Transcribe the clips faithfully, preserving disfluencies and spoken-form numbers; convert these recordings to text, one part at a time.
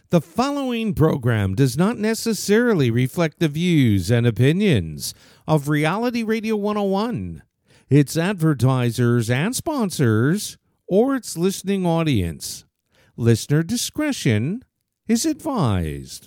The following program does not necessarily reflect the views and opinions of Reality Radio one oh one, its advertisers and sponsors, or its listening audience. Listener discretion is advised.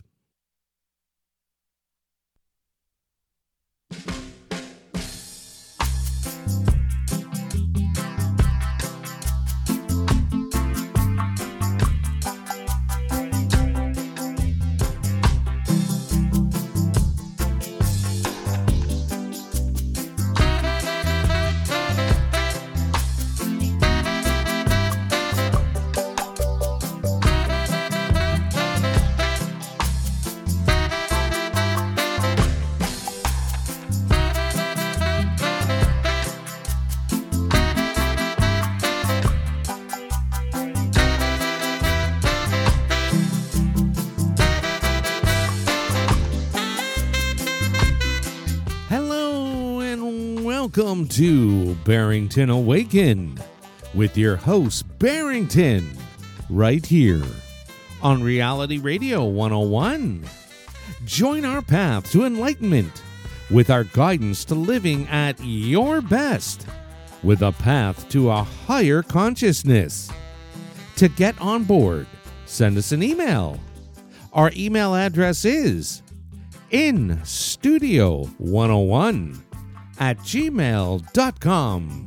Welcome to Barrington Awaken with your host Barrington right here on Reality Radio one oh one. Join our path to enlightenment with our guidance to living at your best with a path to a higher consciousness. To get on board, send us an email. Our email address is in studio one oh one at gmail dot com.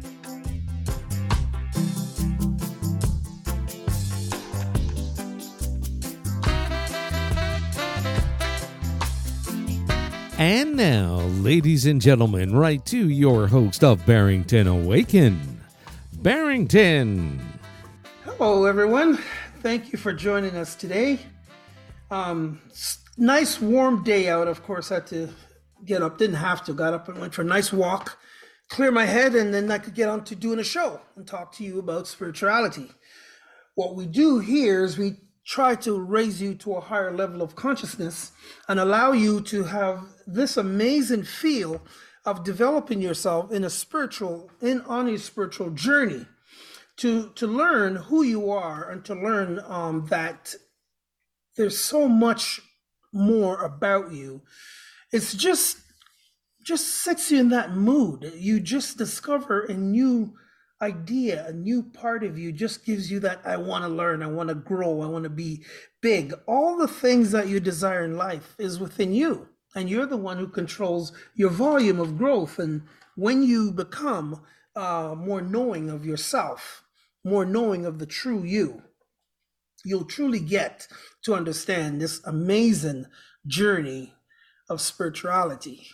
And now, ladies and gentlemen, right to your host of Barrington Awaken, Barrington. Hello, everyone. Thank you for joining us today. Um, nice warm day out. Of course, I had to get up, didn't have to, got up and went for a nice walk, clear my head, and then I could get on to doing a show and talk to you about spirituality. What we do here is we try to raise you to a higher level of consciousness and allow you to have this amazing feel of developing yourself in a spiritual, in on a spiritual journey, to to learn who you are and to learn um, that there's so much more about you. It's just, just sets you in that mood. You just discover a new idea, a new part of you, just gives you that, I want to learn, I want to grow, I want to be big. All the things that you desire in life is within you. And you're the one who controls your volume of growth. And when you become uh, more knowing of yourself, more knowing of the true you, you'll truly get to understand this amazing journey of spirituality.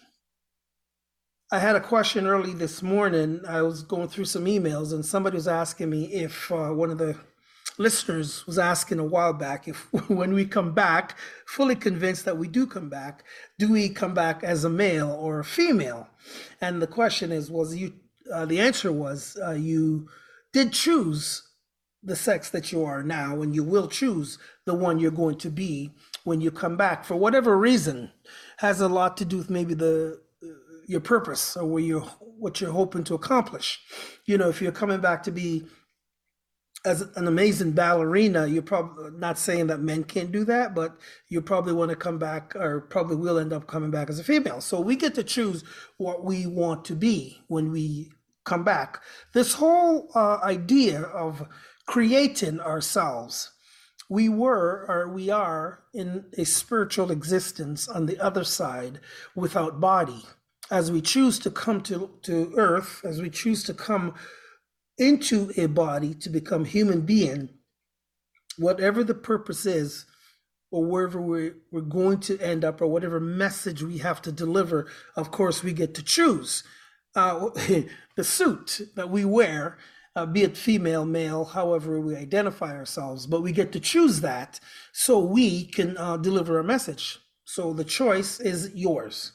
I had a question early this morning. I was going through some emails and somebody was asking me if uh, one of the listeners was asking a while back if when we come back, fully convinced that we do come back, do we come back as a male or a female? And the question is, was you, uh, the answer was uh, you did choose the sex that you are now, and you will choose the one you're going to be when you come back for whatever reason. Has a lot to do with maybe the uh, your purpose or where you what you're hoping to accomplish. You know, if you're coming back to be as an amazing ballerina, you're probably not saying that men can't do that, but you probably want to come back, or probably will end up coming back as a female. So we get to choose what we want to be when we come back. This whole uh, idea of creating ourselves. We were, or we are, in a spiritual existence on the other side without body. As we choose to come to, to earth, as we choose to come into a body to become human being, whatever the purpose is, or wherever we're, we're going to end up, or whatever message we have to deliver, of course, we get to choose. Uh, the suit that we wear, Uh, be it female, male, however we identify ourselves, but we get to choose that so we can uh, deliver a message. So the choice is yours.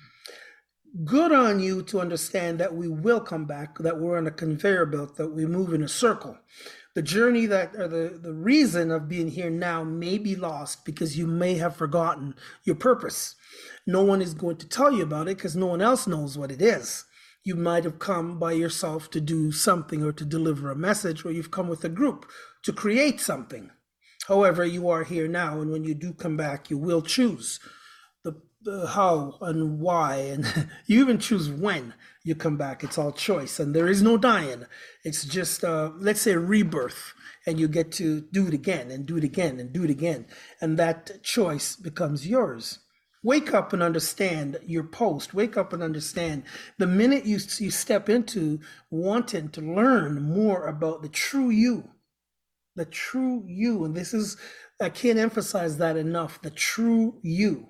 Good on you to understand that we will come back, that we're on a conveyor belt, that we move in a circle. The journey that, or the, the reason of being here now may be lost because you may have forgotten your purpose. No one is going to tell you about it because no one else knows what it is. You might have come by yourself to do something or to deliver a message, or you've come with a group to create something. However, you are here now, and when you do come back, you will choose the, the how and why, and you even choose when you come back. It's all choice, and there is no dying. It's just, uh, let's say, rebirth, and you get to do it again and do it again and do it again, and that choice becomes yours. Wake up and understand your post. Wake up and understand the minute you, you step into wanting to learn more about the true you, the true you. And this is, I can't emphasize that enough, the true you.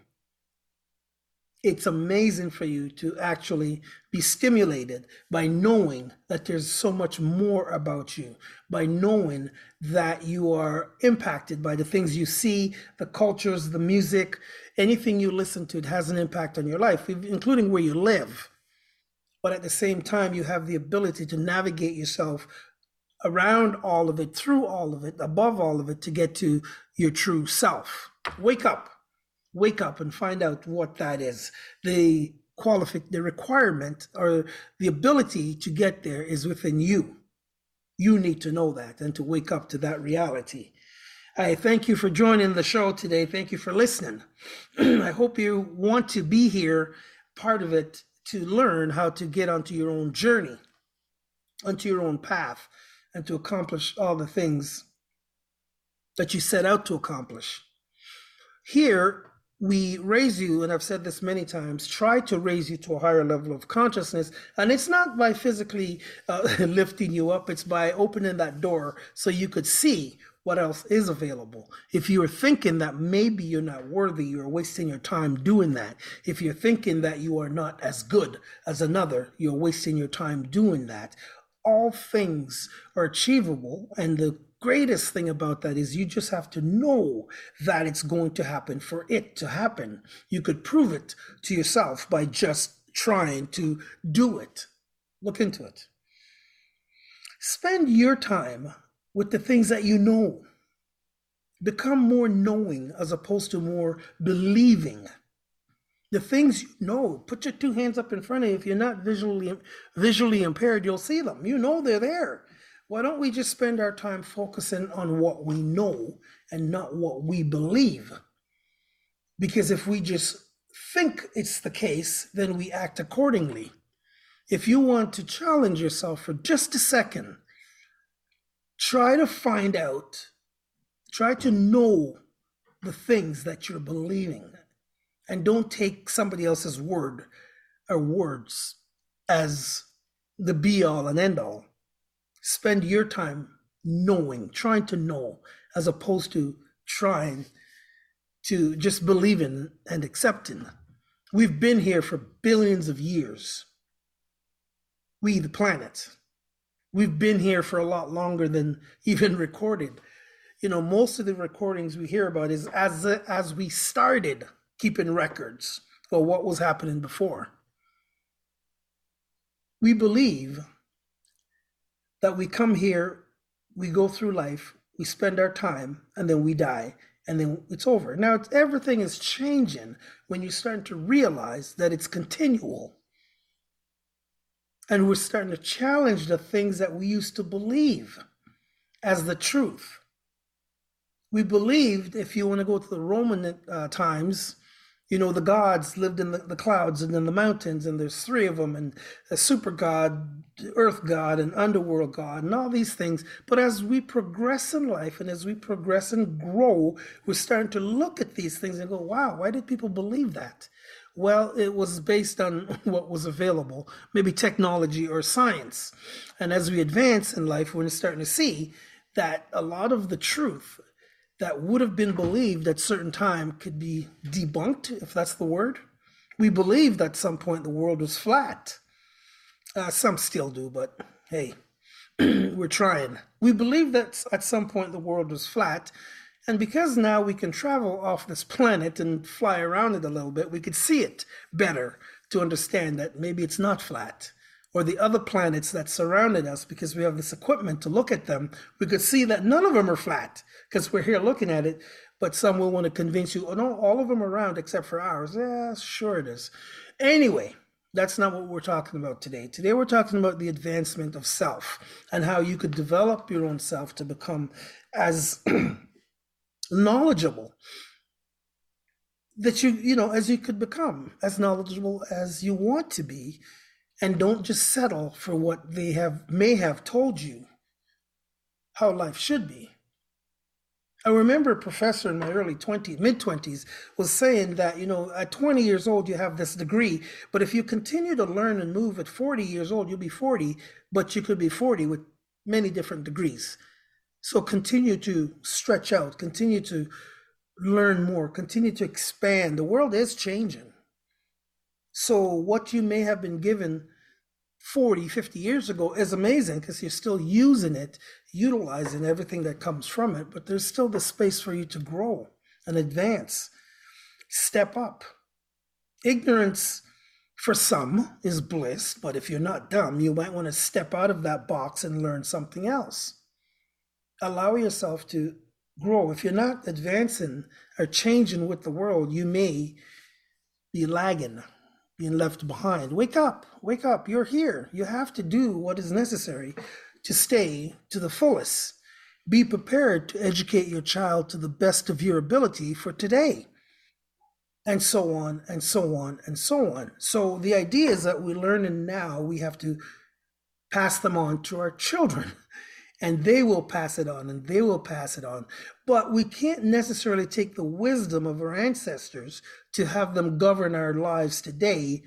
It's amazing for you to actually be stimulated by knowing that there's so much more about you, by knowing that you are impacted by the things you see, the cultures, the music, anything you listen to. It has an impact on your life, including where you live. But at the same time, you have the ability to navigate yourself around all of it, through all of it, above all of it, to get to your true self. Wake up. Wake up and find out what that is. The qualific, the requirement or the ability to get there is within you. You need to know that and to wake up to that reality. I thank you for joining the show today. Thank you for listening. I hope you want to be here, part of it, to learn how to get onto your own journey, onto your own path, and to accomplish all the things that you set out to accomplish. Here, we raise you, and I've said this many times, try to raise you to a higher level of consciousness. And it's not by physically uh, lifting you up, it's by opening that door so you could see what else is available. If you're thinking that maybe you're not worthy, you're wasting your time doing that. If you're thinking that you are not as good as another, you're wasting your time doing that. All things are achievable, and the greatest thing about that is you just have to know that it's going to happen for it to happen. You could prove it to yourself by just trying to do it. Look into it. Spend your time with the things that you know. Become more knowing as opposed to more believing. The things you know, put your two hands up in front of you. If you're not visually visually impaired, you'll see them. You know they're there. Why don't we just spend our time focusing on what we know and not what we believe? Because if we just think it's the case, then we act accordingly. If you want to challenge yourself for just a second, try to find out, try to know the things that you're believing. And don't take somebody else's word or words as the be all and end all. Spend your time knowing, trying to know, as opposed to trying to just believing and accepting. We've been here for billions of years. We, the planet. We've been here for a lot longer than even recorded. You know, most of the recordings we hear about is as as we started keeping records of what was happening before. We believe that we come here, we go through life, we spend our time, and then we die, and then it's over. Now, it's, everything is changing when you're starting to realize that it's continual. And we're starting to challenge the things that we used to believe as the truth. We believed, if you want to go to the Roman uh, times, you know, the gods lived in the, the clouds and in the mountains, and there's three of them, and a super god, earth god, and underworld god, and all these things. But as we progress in life and as we progress and grow, we're starting to look at these things and go, wow, why did people believe that? Well, it was based on what was available, maybe technology or science. And as we advance in life, we're starting to see that a lot of the truth that would have been believed at certain time could be debunked, if that's the word. We believed at some point the world was flat. Uh, some still do, but hey, we're trying. We believed that at some point the world was flat, and because now we can travel off this planet and fly around it a little bit, we could see it better to understand that maybe it's not flat. Or the other planets that surrounded us, because we have this equipment to look at them, we could see that none of them are flat because we're here looking at it, but some will want to convince you, oh no, all of them are round except for ours. Yeah, sure it is. Anyway, that's not what we're talking about today. Today we're talking about the advancement of self and how you could develop your own self to become as knowledgeable that you, you know, as you could become, as knowledgeable as you want to be, and don't just settle for what they have may have told you how life should be. I remember a professor in my early twenties, mid twenties, was saying that, you know, at twenty years old, you have this degree, but if you continue to learn and move at forty years old, you'll be forty, but you could be forty with many different degrees. So continue to stretch out, continue to learn more, continue to expand. The world is changing. So what you may have been given forty, fifty years ago is amazing because you're still using it, utilizing everything that comes from it, but there's still the space for you to grow and advance, step up. Ignorance for some is bliss, but if you're not dumb, you might want to step out of that box and learn something else. Allow yourself to grow. If you're not advancing or changing with the world, you may be lagging, being left behind. Wake up, wake up. You're here. You have to do what is necessary to stay to the fullest. Be prepared to educate your child to the best of your ability for today, and so on and so on and so on. So the idea is that we're learning now, we have to pass them on to our children, and they will pass it on and they will pass it on. But we can't necessarily take the wisdom of our ancestors to have them govern our lives today,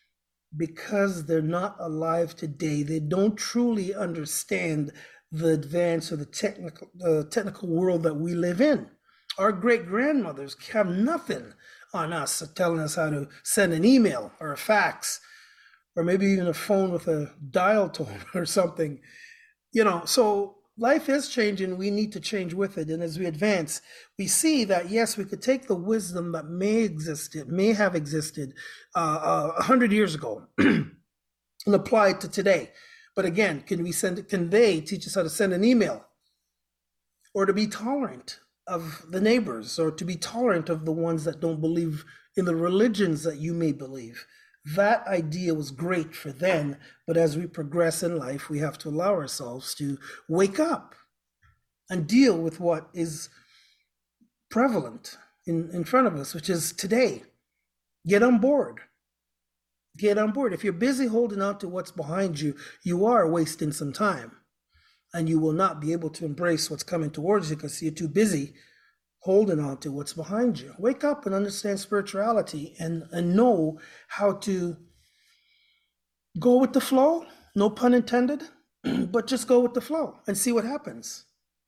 because they're not alive today. They don't truly understand the advance or the technical, the technical world that we live in. Our great grandmothers have nothing on us telling us how to send an email or a fax, or maybe even a phone with a dial tone or something. You know, so life is changing. We need to change with it. And as we advance, we see that, yes, we could take the wisdom that may exist, it may have existed uh, uh, one hundred years ago and apply it to today. But again, can we send, can they teach us how to send an email, or to be tolerant of the neighbors, or to be tolerant of the ones that don't believe in the religions that you may believe? That idea was great for then, but as we progress in life, we have to allow ourselves to wake up and deal with what is prevalent in, in front of us, which is today. Get on board. Get on board. If you're busy holding on to what's behind you, you are wasting some time, and you will not be able to embrace what's coming towards you because you're too busy holding on to what's behind you. Wake up and understand spirituality, and, and know how to go with the flow, no pun intended, but just go with the flow and see what happens.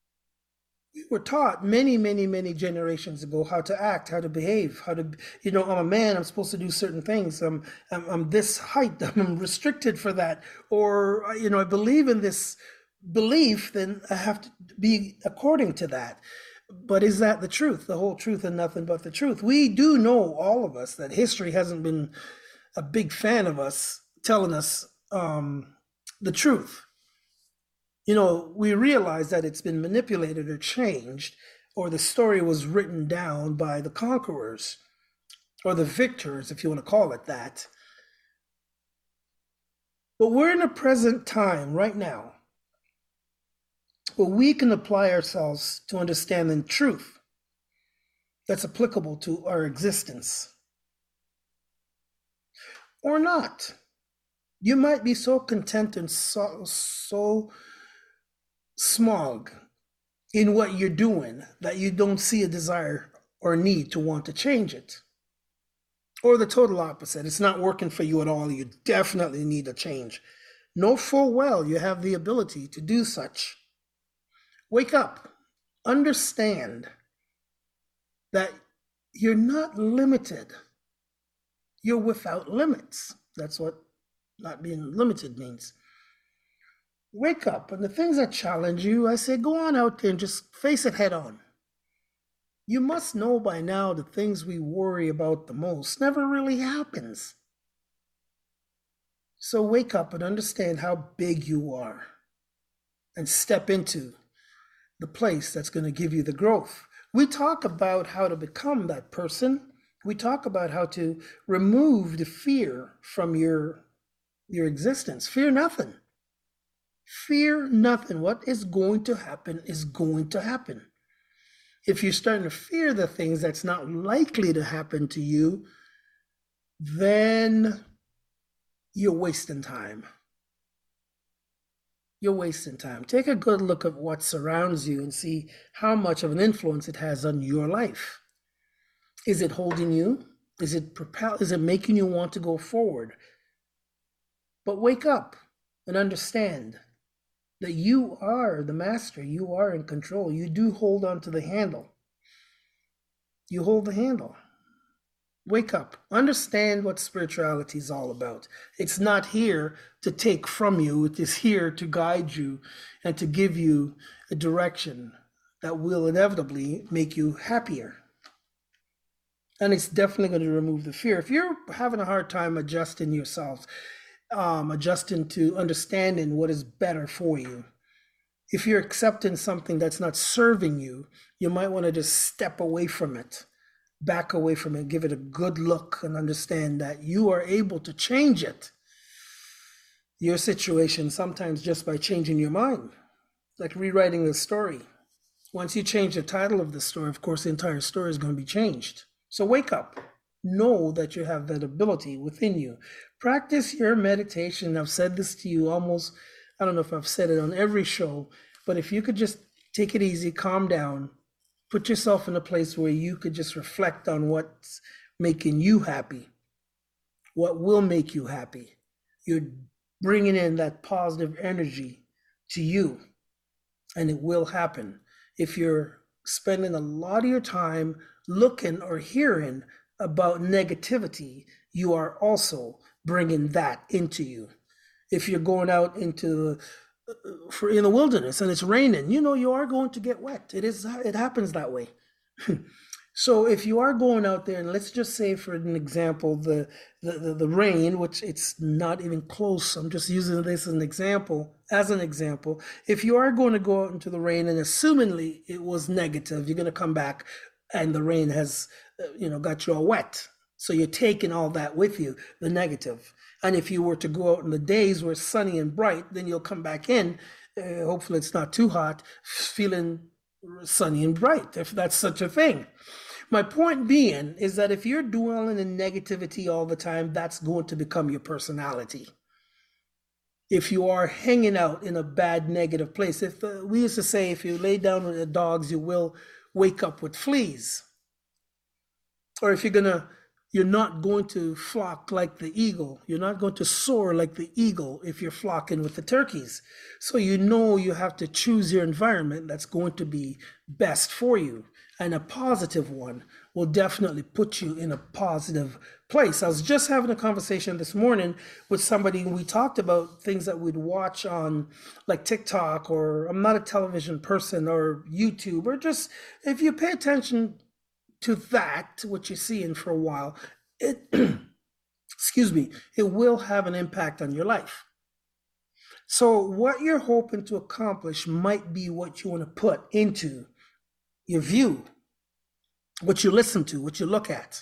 We were taught many, many, many generations ago how to act, how to behave, how to, you know, I'm a man, I'm supposed to do certain things. I'm, I'm, I'm this height, I'm restricted for that. Or, you know, I believe in this belief, then I have to be according to that. But is that the truth, the whole truth, and nothing but the truth? We do know, all of us, that history hasn't been a big fan of us telling us um, the truth. You know, we realize that it's been manipulated or changed, or the story was written down by the conquerors, or the victors, if you want to call it that. But we're in a present time right now where we can apply ourselves to understanding truth that's applicable to our existence. Or not. You might be so content and so, so smug in what you're doing that you don't see a desire or need to want to change it. Or the total opposite. It's not working for you at all. You definitely need a change. Know full well you have the ability to do such. Wake up. Understand that you're not limited. You're without limits. That's what not being limited means. Wake up, and the things that challenge you, I say, go on out there and just face it head on. You must know by now the things we worry about the most never really happens. So wake up and understand how big you are, and step into the place that's going to give you the growth. We talk about how to become that person. We talk about how to remove the fear from your, your existence. Fear nothing. Fear nothing. What is going to happen is going to happen. If you're starting to fear the things that's not likely to happen to you, then you're wasting time. You're wasting time. Take a good look at what surrounds you and see how much of an influence it has on your life. Is it holding you? Is it propel? Is it making you want to go forward? But wake up and understand that you are the master. You are in control. You do hold on to the handle. You hold the handle. Wake up. Understand what spirituality is all about. It's not here to take from you. It is here to guide you and to give you a direction that will inevitably make you happier. And it's definitely going to remove the fear. If you're having a hard time adjusting yourselves, um, adjusting to understanding what is better for you, if you're accepting something that's not serving you, you might want to just step away from it. Back away from it, give it a good look, and understand that you are able to change it, your situation, sometimes just by changing your mind, like rewriting the story. Once you change the title of the story, of course, the entire story is going to be changed. So wake up. Know that you have that ability within you. Practice your meditation. I've said this to you almost, I don't know if I've said it on every show, but if you could just take it easy, calm down, put yourself in a place where you could just reflect on what's making you happy, what will make you happy. You're bringing in that positive energy to you, and it will happen. If you're spending a lot of your time looking or hearing about negativity, you are also bringing that into you. If you're going out into for in the wilderness and it's raining, you know you are going to get wet. It is it happens that way. So if you are going out there, and let's just say for an example, the, the the the rain, which it's not even close, I'm just using this as an example, as an example. If you are going to go out into the rain and assumingly it was negative, you're going to come back and the rain has, you know, got you all wet. So you're taking all that with you, the negative. And if you were to go out in the days where it's sunny and bright, then you'll come back in, uh, hopefully it's not too hot, feeling sunny and bright, if that's such a thing. My point being is that if you're dwelling in negativity all the time, that's going to become your personality. If you are hanging out in a bad, negative place, if uh, we used to say, if you lay down with the dogs, you will wake up with fleas. Or if you're going to You're not going to flock like the eagle. You're not going to soar like the eagle if you're flocking with the turkeys. So you know you have to choose your environment that's going to be best for you. And a positive one will definitely put you in a positive place. I was just having a conversation this morning with somebody, and we talked about things that we'd watch on like TikTok, or I'm not a television person, or YouTube, or just if you pay attention to that, what you're seeing for a while, it, excuse me, it will have an impact on your life. So what you're hoping to accomplish might be what you want to put into your view, what you listen to, what you look at.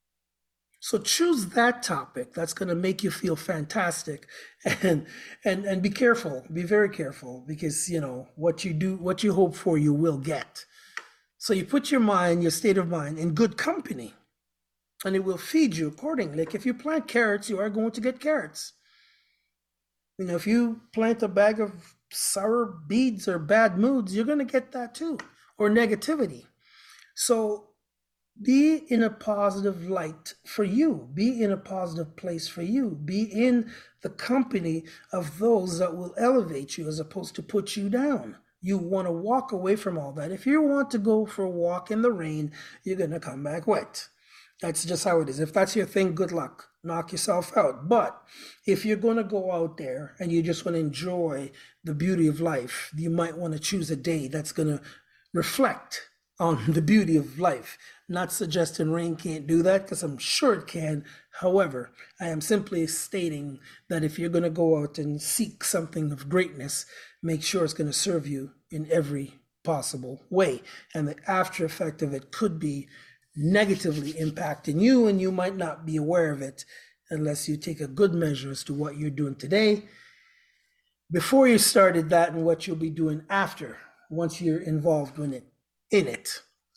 So choose that topic that's going to make you feel fantastic, and and and be careful, be very careful, because you know what you do, what you hope for, you will get. So you put your mind, your state of mind, in good company, and it will feed you accordingly. Like if you plant carrots, you are going to get carrots. You know, if you plant a bag of sour beets or bad moods, you're going to get that too, or negativity. So be in a positive light for you. Be in a positive place for you. Be in the company of those that will elevate you as opposed to put you down. You want to walk away from all that. If you want to go for a walk in the rain, you're going to come back wet. That's just how it is. If that's your thing, good luck. Knock yourself out. But if you're going to go out there and you just want to enjoy the beauty of life, you might want to choose a day that's going to reflect on the beauty of life. Not suggesting rain can't do that, because I'm sure it can. However, I am simply stating that if you're going to go out and seek something of greatness, make sure it's going to serve you in every possible way. And the after effect of it could be negatively impacting you, and you might not be aware of it unless you take a good measure as to what you're doing today before you started that, and what you'll be doing after, once you're involved in it. in it.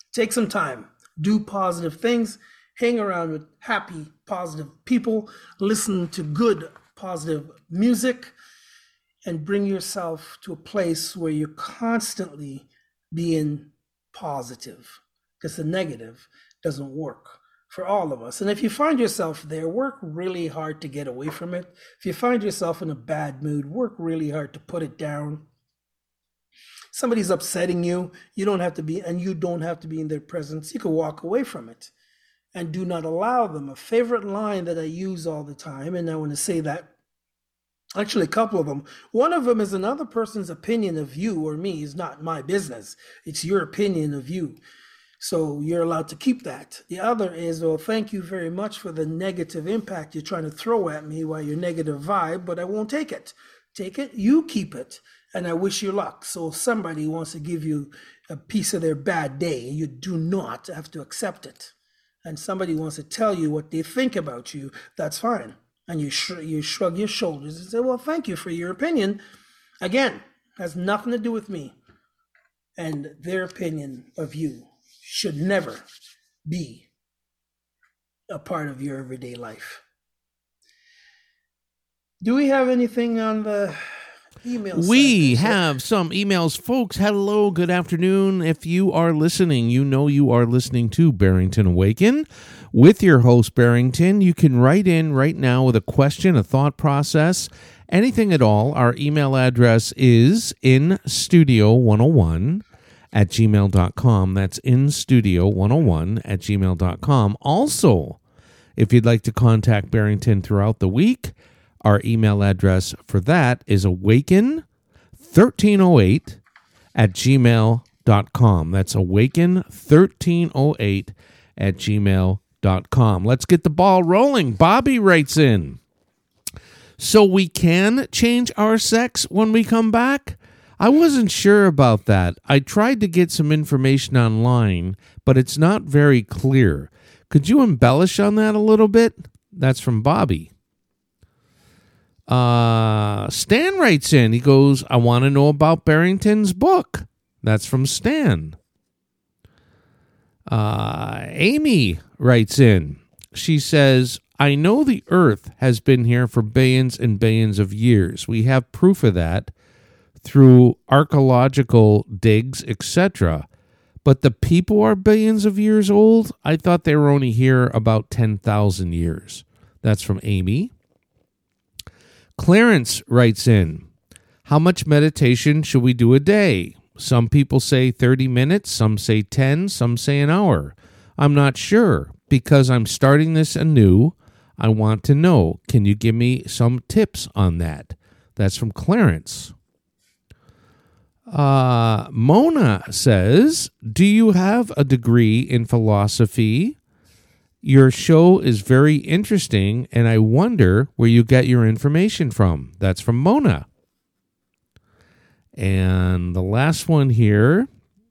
Take some time, do positive things, hang around with happy, positive people, listen to good, positive music, and bring yourself to a place where you're constantly being positive, because the negative doesn't work for all of us. And if you find yourself there, work really hard to get away from it. If you find yourself in a bad mood, work really hard to put it down. Somebody's upsetting you, you don't have to be, and you don't have to be in their presence. You can walk away from it and do not allow them. A favorite line that I use all the time, and I want to say that, actually a couple of them. One of them is another person's opinion of you or me is not my business. It's your opinion of you. So you're allowed to keep that. The other is, well, thank you very much for the negative impact you're trying to throw at me while your negative vibe, but I won't take it. Take it, you keep it, and I wish you luck. So if somebody wants to give you a piece of their bad day, you do not have to accept it. And somebody wants to tell you what they think about you, that's fine. And you sh- you shrug your shoulders and say, well, thank you for your opinion. Again, has nothing to do with me. And their opinion of you should never be a part of your everyday life. Do we have anything on the email? We have some emails. Folks, hello, good afternoon. If you are listening, you know you are listening to Barrington Awaken with your host, Barrington. You can write in right now with a question, a thought process, anything at all. Our email address is in studio one oh one at gmail dot com. That's in studio one oh one at gmail dot com. Also, if you'd like to contact Barrington throughout the week, our email address for that is awaken thirteen oh eight at gmail dot com. That's awaken thirteen oh eight at gmail dot com. Let's get the ball rolling. Bobby writes in, so we can change our sex when we come back? I wasn't sure about that. I tried to get some information online, but it's not very clear. Could you embellish on that a little bit? That's from Bobby. Uh, Stan writes in. He goes, I want to know about Barrington's book. That's from Stan. Uh, Amy writes in. She says, I know the Earth has been here for billions and billions of years. We have proof of that through archaeological digs, et cetera. But the people are billions of years old? I thought they were only here about ten thousand years. That's from Amy. Clarence writes in, how much meditation should we do a day? Some people say thirty minutes, some say ten, some say an hour. I'm not sure. Because I'm starting this anew, I want to know. Can you give me some tips on that? That's from Clarence. Uh, Mona says, do you have a degree in philosophy? Your show is very interesting, and I wonder where you get your information from. That's from Mona. And the last one here.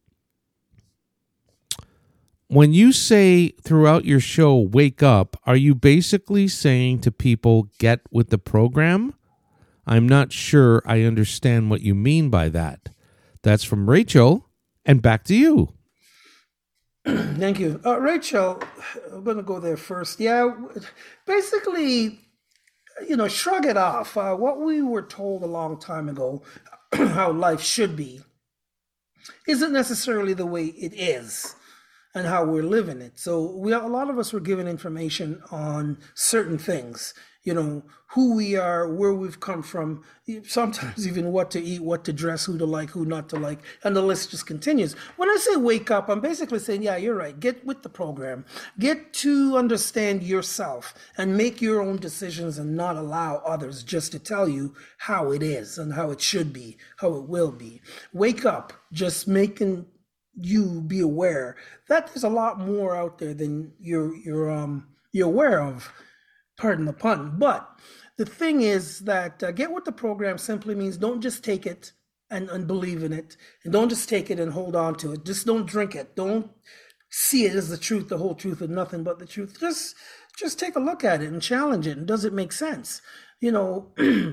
When you say throughout your show, wake up, are you basically saying to people, get with the program? I'm not sure I understand what you mean by that. That's from Rachel, and back to you. Thank you. Uh, Rachel, I'm going to go there first. Yeah, basically, you know, shrug it off. Uh, what we were told a long time ago, how life should be, isn't necessarily the way it is and how we're living it. So we, a lot of us were given information on certain things, you know, who we are, where we've come from, sometimes even what to eat, what to dress, who to like, who not to like, and the list just continues. When I say wake up, I'm basically saying, yeah, you're right. Get with the program. Get to understand yourself and make your own decisions and not allow others just to tell you how it is and how it should be, how it will be. Wake up, just making you be aware that there's a lot more out there than you're you're um you're aware of. Pardon the pun. But the thing is that uh, get with the program simply means don't just take it and, and believe in it, and don't just take it and hold on to it. Just don't drink it. Don't see it as the truth, the whole truth, and nothing but the truth. Just just take a look at it and challenge it. And does it make sense? You know,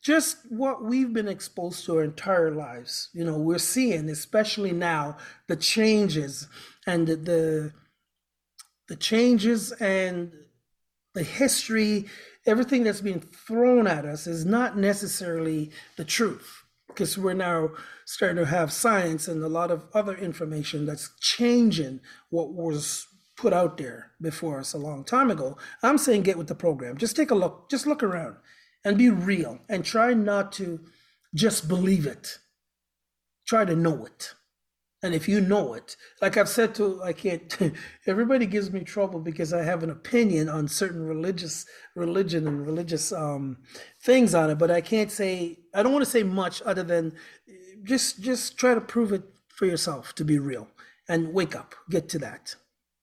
just what we've been exposed to our entire lives. You know, we're seeing, especially now, the changes and the the, the changes and the history, everything that's being thrown at us is not necessarily the truth, because we're now starting to have science and a lot of other information that's changing what was put out there before us a long time ago. I'm saying get with the program. Just take a look, just look around and be real and try not to just believe it. Try to know it. And if you know it, like I've said to, I can't, everybody gives me trouble because I have an opinion on certain religious, religion and religious um, things on it, but I can't say, I don't want to say much other than just, just try to prove it for yourself to be real and wake up, get to that.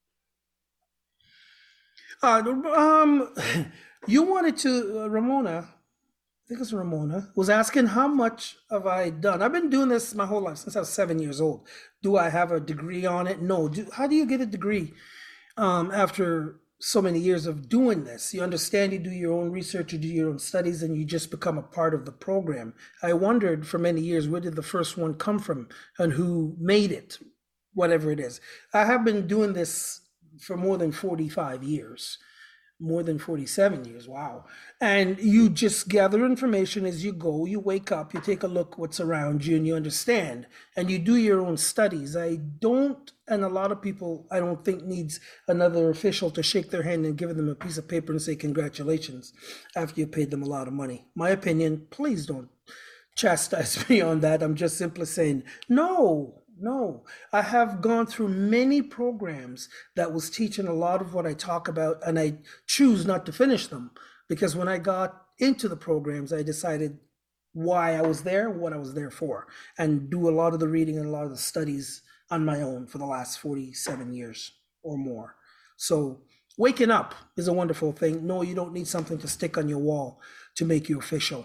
Uh, um, you wanted to, uh, Ramona, I think it's Ramona, was asking how much have I done. I've been doing this my whole life, since I was seven years old. Do I have a degree on it? No. Do, how do you get a degree um, after so many years of doing this? You understand, you do your own research, you do your own studies, and you just become a part of the program. I wondered for many years, where did the first one come from and who made it, whatever it is. I have been doing this for more than forty-five years. More than forty-seven years, wow. And you just gather information as you go. You wake up, you take a look what's around you, and you understand. And you do your own studies. I don't, and a lot of people, I don't think, needs another official to shake their hand and give them a piece of paper and say congratulations after you paid them a lot of money. My opinion, please don't chastise me on that. I'm just simply saying, no. No, I have gone through many programs that was teaching a lot of what I talk about, and I choose not to finish them because when I got into the programs, I decided why I was there, what I was there for, and do a lot of the reading and a lot of the studies on my own for the last forty-seven years or more. So waking up is a wonderful thing. No, you don't need something to stick on your wall to make you official.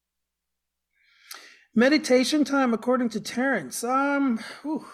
Meditation time, according to Terrence. Um, whew.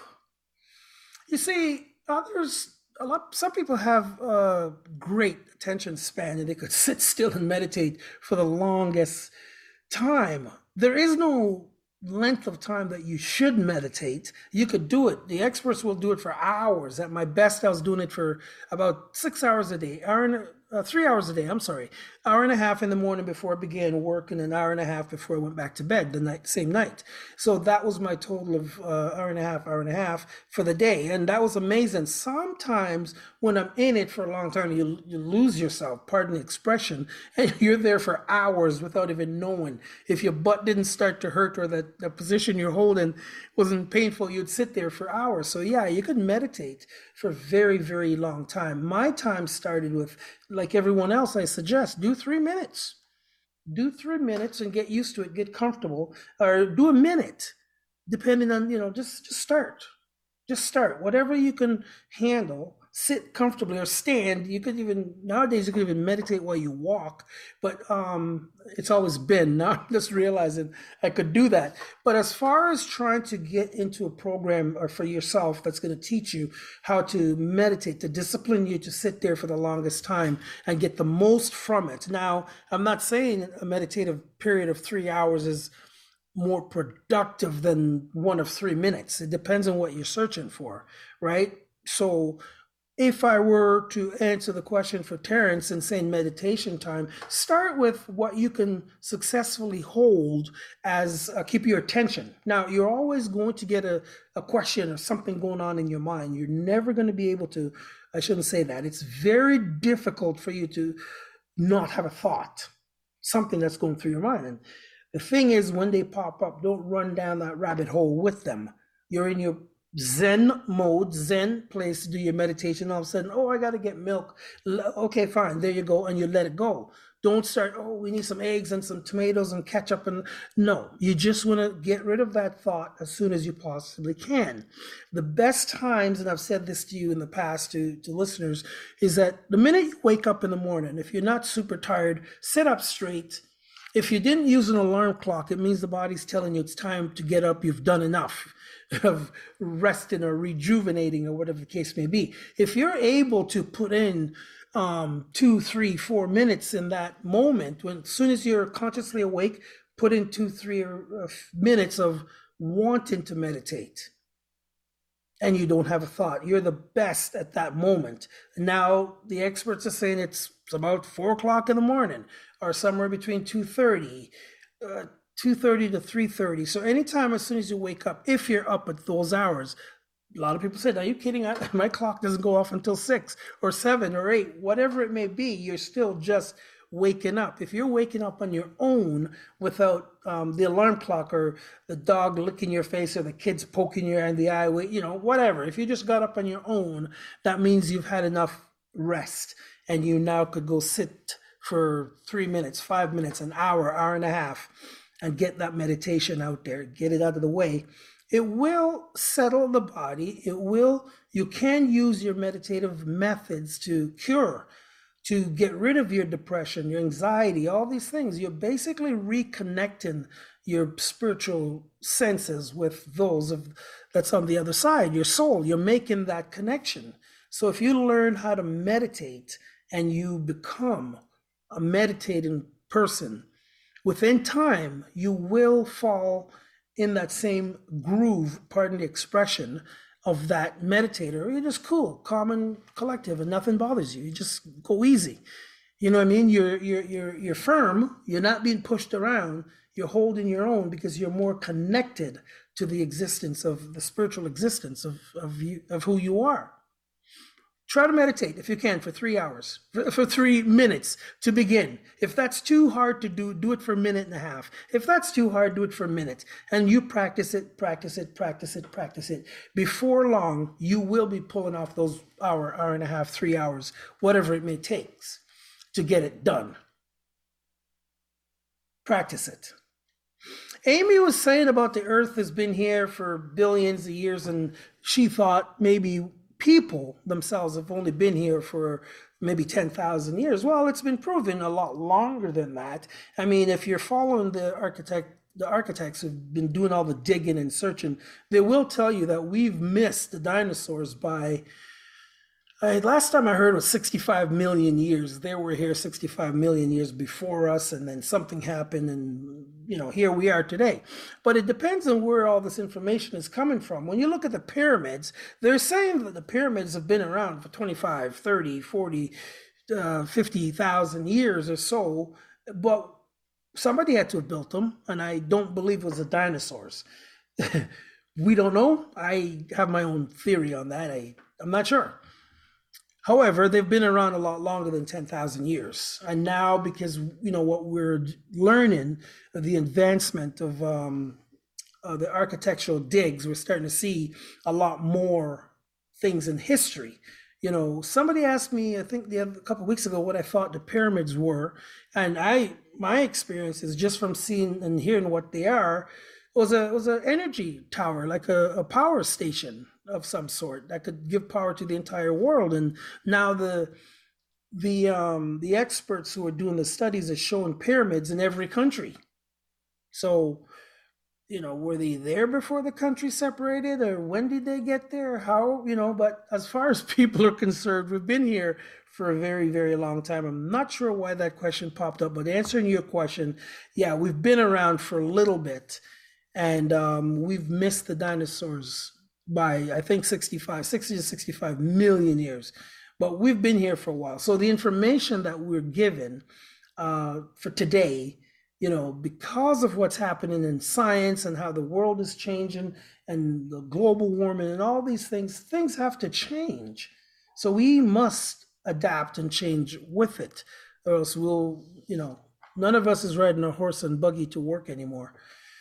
You see, others, a lot, some people have a great attention span and they could sit still and meditate for the longest time. There is no length of time that you should meditate. You could do it. The experts will do it for hours. At my best, I was doing it for about six hours a day, hour and uh, three hours a day. I'm sorry, hour and a half in the morning before I began work, and an hour and a half before I went back to bed the night, same night. So that was my total of uh, hour and a half, hour and a half for the day, and that was amazing. Sometimes when I'm in it for a long time, you you lose yourself. Pardon the expression, and you're there for hours without even knowing. If your butt didn't start to hurt or that the position you're holding wasn't painful, you'd sit there for hours. So yeah, you could meditate for a very, very long time. My time started with, like everyone else, I suggest, do three minutes. Do three minutes and get used to it, get comfortable, or do a minute, depending on, you know, just, just start. Just start. Whatever you can handle, sit comfortably or stand. You could even, nowadays, you could even meditate while you walk, but um, it's always been, now I'm just realizing I could do that. But as far as trying to get into a program or for yourself that's going to teach you how to meditate, to discipline you to sit there for the longest time and get the most from it. Now, I'm not saying a meditative period of three hours is more productive than one of three minutes. It depends on what you're searching for, right? So if I were to answer the question for Terrence and saying meditation time, start with what you can successfully hold as uh, keep your attention. Now, you're always going to get a, a question or something going on in your mind. You're never going to be able to, I shouldn't say that. It's very difficult for you to not have a thought, something that's going through your mind. And the thing is, when they pop up, don't run down that rabbit hole with them. You're in your Zen mode, Zen place to do your meditation. All of a sudden, oh, I got to get milk. Okay, fine. There you go. And you let it go. Don't start, oh, we need some eggs and some tomatoes and ketchup. And no, you just want to get rid of that thought as soon as you possibly can. The best times, and I've said this to you in the past to, to listeners, is that the minute you wake up in the morning, if you're not super tired, sit up straight. If you didn't use an alarm clock, it means the body's telling you it's time to get up. You've done enough of resting or rejuvenating or whatever the case may be. If you're able to put in um, two, three, four minutes in that moment, when as soon as you're consciously awake, put in two, three uh, minutes of wanting to meditate, and you don't have a thought. You're the best at that moment. Now, the experts are saying it's about four o'clock in the morning, or somewhere between two thirty, uh, two thirty to three thirty. So anytime as soon as you wake up, if you're up at those hours, a lot of people say, are you kidding? I, my clock doesn't go off until six or seven or eight, whatever it may be. You're still just waking up. If you're waking up on your own without um, the alarm clock or the dog licking your face or the kids poking you in the eye, you know, whatever. If you just got up on your own, that means you've had enough rest and you now could go sit for three minutes, five minutes, an hour, hour and a half, and get that meditation out there, get it out of the way. It will settle the body. It will, you can use your meditative methods to cure, to get rid of your depression, your anxiety, all these things. You're basically reconnecting your spiritual senses with those of that's on the other side, your soul. You're making that connection. So if you learn how to meditate and you become a meditating person, within time, you will fall in that same groove, pardon the expression, of that meditator. You're just cool, calm and collective, and nothing bothers you. You just go easy. You know what I mean? You're you're you're you're firm. You're not being pushed around. You're holding your own because you're more connected to the existence of the spiritual existence of of you, of who you are. Try to meditate if you can for three hours, for, for three minutes to begin. If that's too hard to do, do it for a minute and a half. If that's too hard, do it for a minute. And you practice it, practice it, practice it, practice it. Before long, you will be pulling off those hour, hour and a half, three hours, whatever it may take to get it done. Practice it. Amy was saying about the earth has been here for billions of years, and she thought maybe people themselves have only been here for maybe ten thousand years. Well, it's been proven a lot longer than that. I mean, if you're following the architect, the architects who've been doing all the digging and searching, they will tell you that we've missed the dinosaurs by, uh, last time I heard was sixty-five million years. They were here sixty-five million years before us, and then something happened, and you know, here we are today. But it depends on where all this information is coming from. When you look at the pyramids, they're saying that the pyramids have been around for twenty-five, thirty, forty, uh, fifty thousand years or so, but somebody had to have built them, and I don't believe it was the dinosaurs. We don't know. I have my own theory on that. I, I'm not sure. However, they've been around a lot longer than ten thousand years. And now, because, you know, what we're learning, the advancement of um, uh, the architectural digs, we're starting to see a lot more things in history. You know, somebody asked me, I think the other, a couple of weeks ago, what I thought the pyramids were. And I, my experience is just from seeing and hearing what they are, was a was an energy tower, like a, a power station of some sort that could give power to the entire world. And now the the um, the experts who are doing the studies are showing pyramids in every country. So, you know, were they there before the country separated, or when did they get there? How, you know, but as far as people are concerned, we've been here for a very, very long time. I'm not sure why that question popped up, but answering your question, yeah, we've been around for a little bit, and um, we've missed the dinosaurs by, I think, sixty-five, sixty to sixty-five million years, but we've been here for a while. So the information that we're given uh, for today, you know, because of what's happening in science and how the world is changing and the global warming and all these things, things have to change. So we must adapt and change with it, or else we'll, you know, none of us is riding a horse and buggy to work anymore,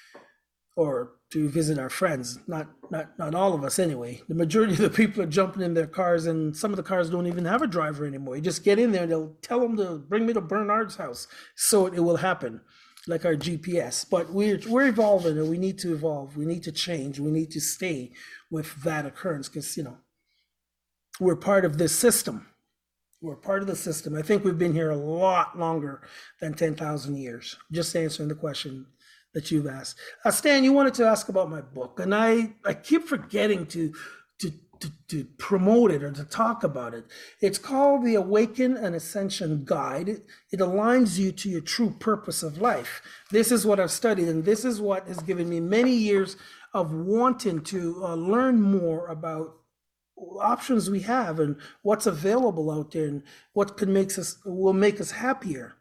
or to visit our friends. Not, not, not all of us anyway. The majority of the people are jumping in their cars, and some of the cars don't even have a driver anymore. You just get in there and they'll tell them to bring me to Bernard's house. So it will happen, like our G P S. But we're, we're evolving, and we need to evolve. We need to change. We need to stay with that occurrence, because, you know, we're part of this system. We're part of the system. I think we've been here a lot longer than ten thousand years. Just answering the question that you've asked. Uh, Stan, you wanted to ask about my book, and I, I keep forgetting to to to, to promote it or to talk about it. It's called the Awaken and Ascension Guide. It, it aligns you to your true purpose of life. This is what I've studied, and this is what has given me many years of wanting to uh, learn more about options we have and what's available out there and what can make us will make us happier,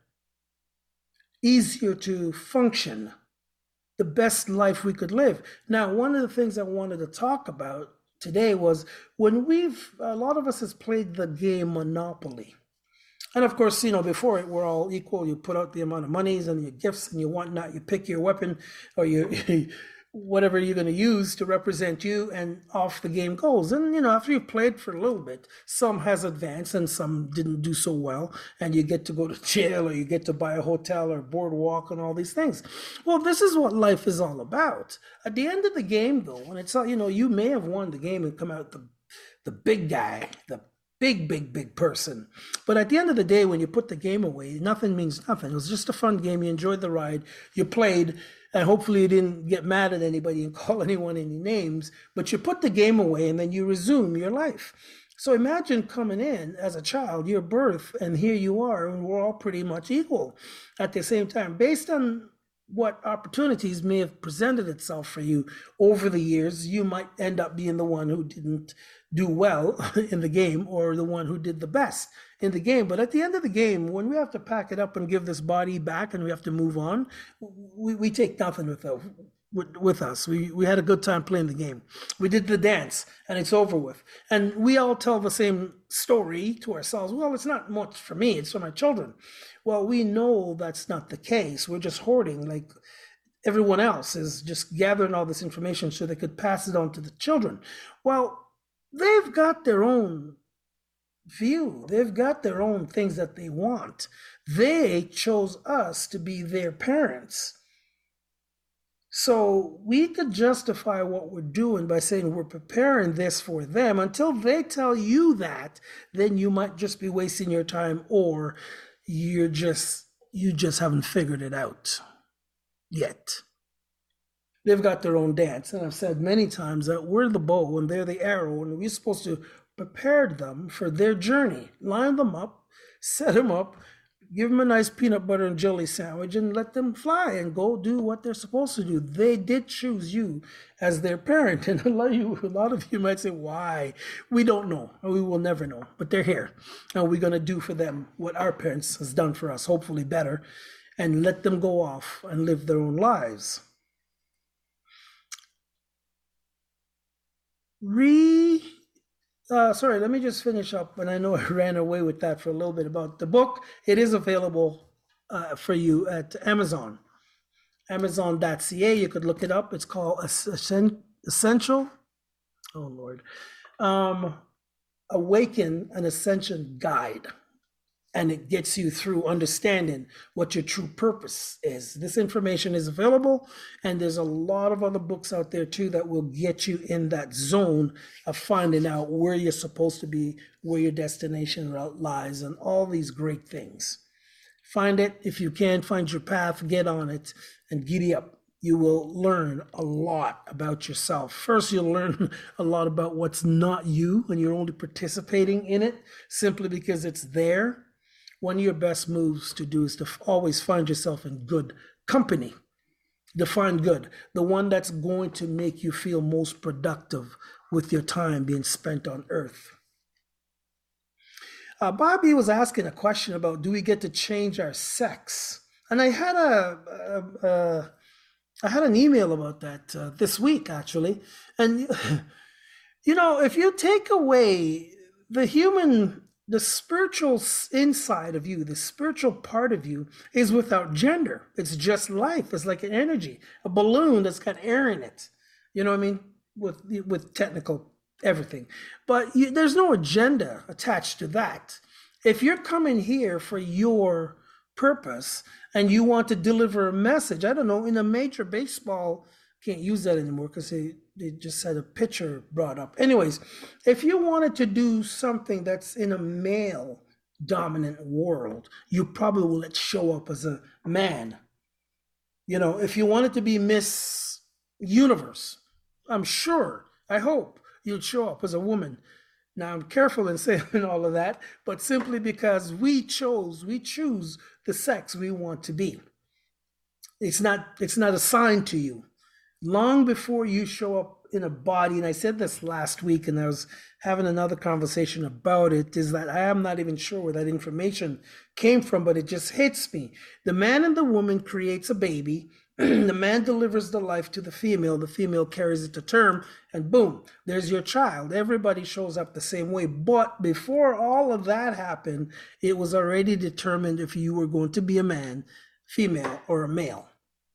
easier to function, the best life we could live. Now, one of the things I wanted to talk about today was when we've a lot of us has played the game Monopoly. And of course, you know, before it, we're all equal. You put out the amount of monies and your gifts and you want not, you pick your weapon or your whatever you're going to use to represent you, and off the game goes. And, you know, after you've played for a little bit, some has advanced and some didn't do so well, and you get to go to jail or you get to buy a hotel or boardwalk and all these things. Well, this is what life is all about. At the end of the game, though, when it's all, you know, you may have won the game and come out the, the big guy, the big, big, big person. But at the end of the day, when you put the game away, nothing means nothing. It was just a fun game. You enjoyed the ride. You played. And hopefully you didn't get mad at anybody and call anyone any names, but you put the game away and then you resume your life. So imagine coming in as a child, your birth, and here you are, and we're all pretty much equal at the same time. Based on what opportunities may have presented itself for you over the years, you might end up being the one who didn't do well in the game or the one who did the best in the game. But at the end of the game, when we have to pack it up and give this body back and we have to move on, we, we take nothing with, uh, with, with us. We, we had a good time playing the game. We did the dance and it's over with. And we all tell the same story to ourselves. Well, it's not much for me, it's for my children. Well, we know that's not the case. We're just hoarding like everyone else is, just gathering all this information so they could pass it on to the children. Well, they've got their own view. They've got their own things that they want. They chose us to be their parents. So we could justify what we're doing by saying we're preparing this for them. Until they tell you that, then you might just be wasting your time, or you're just, you just haven't figured it out yet. They've got their own dance. And I've said many times that we're the bow and they're the arrow, and we're supposed to prepare them for their journey. Line them up, set them up, give them a nice peanut butter and jelly sandwich, and let them fly and go do what they're supposed to do. They did choose you as their parent. And a lot of you, a lot of you might say, why? We don't know. We will never know. But they're here. And we're going to do for them what our parents has done for us, hopefully better, and let them go off and live their own lives. Re, uh, sorry, let me just finish up. And I know I ran away with that for a little bit about the book. It is available uh, for you at Amazon, amazon dot c a. You could look it up. It's called Essential, oh Lord, um, Awaken an Ascension Guide. And it gets you through understanding what your true purpose is. This information is available, and there's a lot of other books out there too that will get you in that zone of finding out where you're supposed to be, where your destination lies, and all these great things. Find it. If you can, find your path, get on it, and giddy up. You will learn a lot about yourself. First, you'll learn a lot about what's not you, and you're only participating in it simply because it's there. One of your best moves to do is to always find yourself in good company. Define good, the one that's going to make you feel most productive with your time being spent on earth. Uh, Bobby was asking a question about, do we get to change our sex? And I had a, a, a I had an email about that uh, this week, actually. And, you know, if you take away the human, the spiritual inside of you, the spiritual part of you is without gender. It's just life. It's like an energy, a balloon that's got air in it. You know what I mean? With with technical everything. But you, there's no agenda attached to that. If you're coming here for your purpose and you want to deliver a message, I don't know, in a major baseball, can't use that anymore because they, they just had a pitcher brought up. Anyways, if you wanted to do something that's in a male dominant world, you probably will let show up as a man. You know, if you wanted to be Miss Universe, I'm sure, I hope you'd show up as a woman. Now, I'm careful in saying all of that, but simply because we chose, we choose the sex we want to be. It's not, it's not assigned to you. Long before you show up in a body, and I said this last week, and I was having another conversation about it, is that I am not even sure where that information came from, but it just hits me. The man and the woman creates a baby. The man delivers the life to the female. The female carries it to term, and boom, there's your child. Everybody shows up the same way. But before all of that happened, it was already determined if you were going to be a man, female, or a male.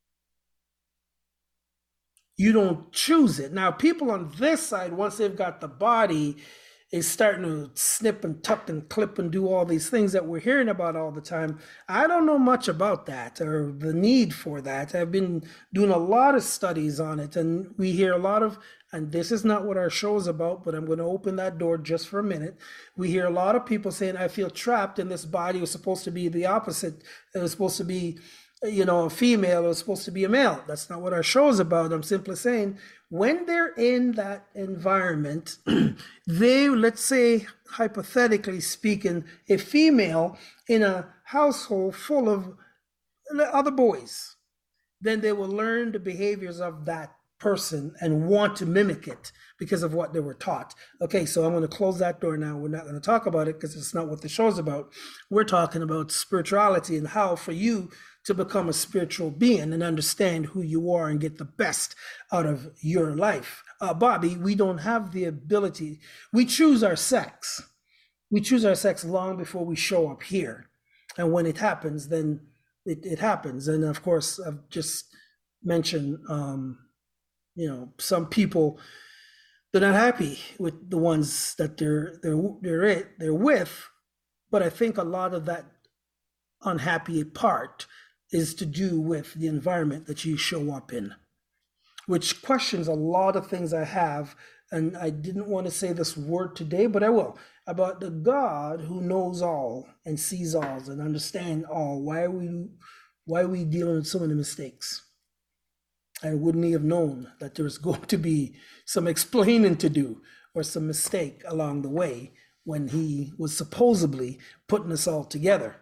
You don't choose it. Now, people on this side, once they've got the body, is starting to snip and tuck and clip and do all these things that we're hearing about all the time. I don't know much about that or the need for that. I've been doing a lot of studies on it, and we hear a lot of, and this is not what our show is about, but I'm going to open that door just for a minute. We hear a lot of people saying, I feel trapped in this body. It was supposed to be the opposite. It was supposed to be, you know, a female, is supposed to be a male. That's not what our show is about. I'm simply saying when they're in that environment, they, let's say, hypothetically speaking, a female in a household full of other boys, then they will learn the behaviors of that person and want to mimic it because of what they were taught. Okay, so I'm going to close that door now. We're not going to talk about it because it's not what the show's about. We're talking about spirituality and how for you to become a spiritual being and understand who you are and get the best out of your life. Uh, Bobby, we don't have the ability. We choose our sex. We choose our sex long before we show up here. And when it happens, then it, it happens. And of course, I've just mentioned, um, you know, some people, they're not happy with the ones that they're, they're, they're, they're with. But I think a lot of that unhappy part is to do with the environment that you show up in, which questions a lot of things I have. And I didn't want to say this word today, but I will, about the God who knows all and sees all and understands all. Why are we, why are we dealing with so many mistakes? I wouldn't have known that there's going to be some explaining to do or some mistake along the way when he was supposedly putting us all together.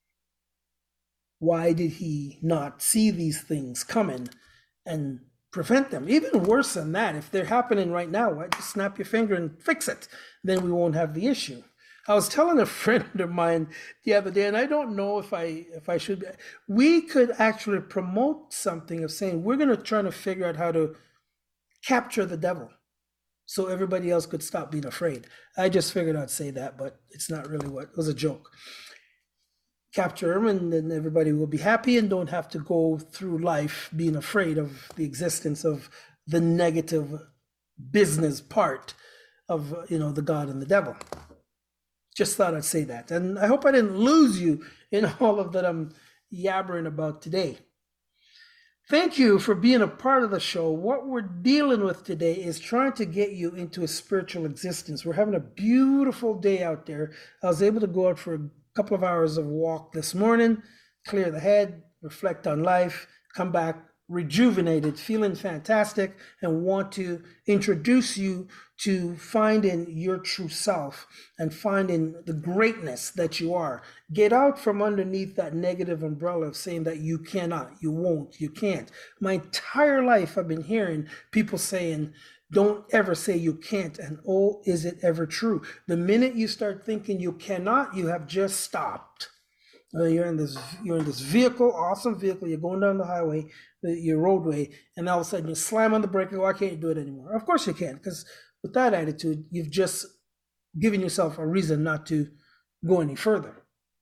Why did he not see these things coming and prevent them? Even worse than that, if they're happening right now, why just snap your finger and fix it? Then we won't have the issue. I was telling a friend of mine the other day, and I don't know if I if I should, we could actually promote something of saying we're going to try to figure out how to capture the devil so everybody else could stop being afraid. I just figured I'd say that, but it's not really what, it was a joke. Capture them, and then everybody will be happy and don't have to go through life being afraid of the existence of the negative business part of, you know, the God and the devil. Just thought I'd say that. And I hope I didn't lose you in all of that I'm yabbering about today. Thank you for being a part of the show. What we're dealing with today is trying to get you into a spiritual existence. We're having a beautiful day out there. I was able to go out for a couple of hours of walk this morning, clear the head, reflect on life, come back rejuvenated, feeling fantastic, and want to introduce you to finding your true self and finding the greatness that you are. Get out from underneath that negative umbrella of saying that you cannot, you won't, you can't. My entire life I've been hearing people saying, don't ever say you can't, and oh, is it ever true? The minute you start thinking you cannot, you have just stopped. Uh, you're in this, you're in this vehicle, awesome vehicle. You're going down the highway, the, your roadway, and all of a sudden you slam on the brake and go, I can't do it anymore. Of course you can, because with that attitude, you've just given yourself a reason not to go any further.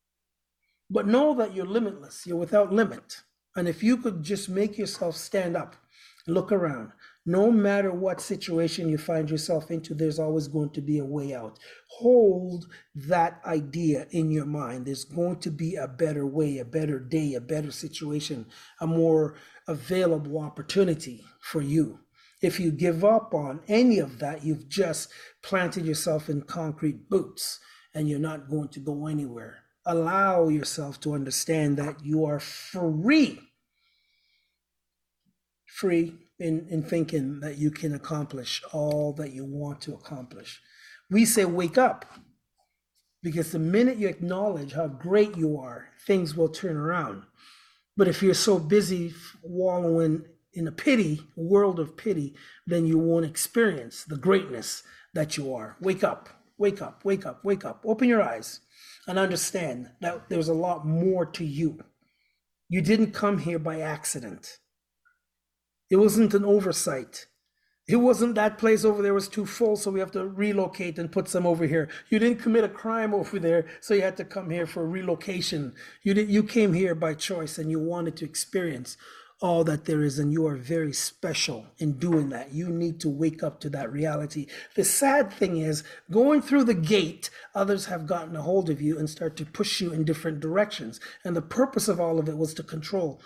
But know that you're limitless. You're without limit. And if you could just make yourself stand up, look around. No matter what situation you find yourself into, there's always going to be a way out. Hold that idea in your mind. There's going to be a better way, a better day, a better situation, a more available opportunity for you. If you give up on any of that, you've just planted yourself in concrete boots and you're not going to go anywhere. Allow yourself to understand that you are free. Free. in, in thinking that you can accomplish all that you want to accomplish. We say wake up, because the minute you acknowledge how great you are, things will turn around. But if you're so busy wallowing in a pity, world of pity, then you won't experience the greatness that you are. Wake up, wake up, wake up, wake up. Open your eyes and understand that there's a lot more to you. You didn't come here by accident. It wasn't an oversight. It wasn't that place over there was too full, so we have to relocate and put some over here. You didn't commit a crime over there, so you had to come here for relocation. You did, you came here by choice, and you wanted to experience all that there is, and you are very special in doing that. You need to wake up to that reality. The sad thing is, going through the gate, others have gotten a hold of you and start to push you in different directions. And the purpose of all of it was to control,